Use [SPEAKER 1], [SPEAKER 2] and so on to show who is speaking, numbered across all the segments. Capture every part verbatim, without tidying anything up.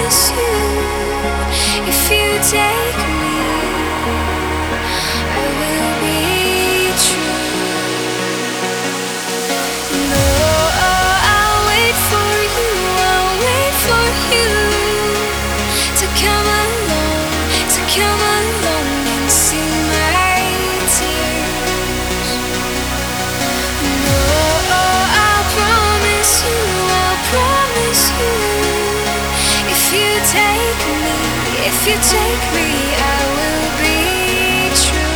[SPEAKER 1] promise you, if you take me, I will be true. No, I'll wait for you, I'll wait for you to come along, to come along and see my tears. No, I'll promise you, I'll promise you, if you take me, if you take me, I will be true.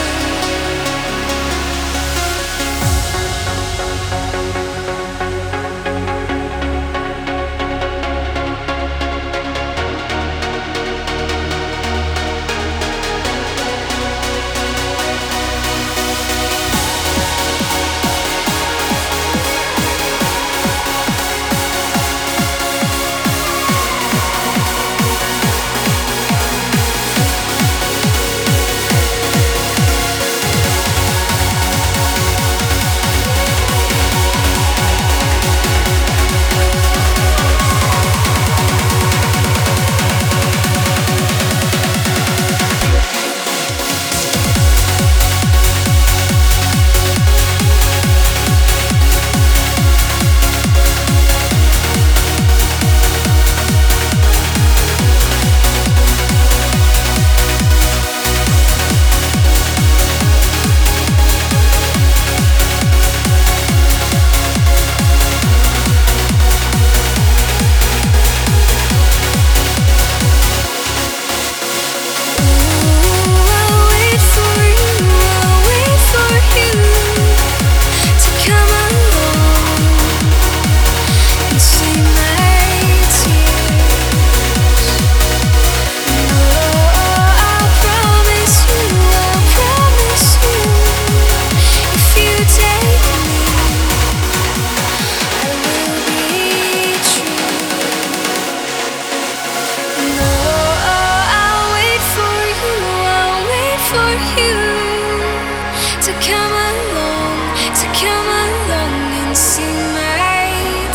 [SPEAKER 1] To come along, to come along and see my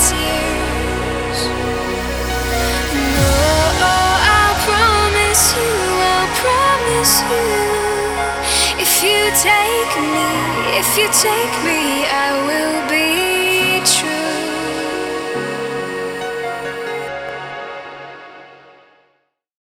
[SPEAKER 1] tears. No, I'll promise you, I'll promise you, if you take me, if you take me, I will be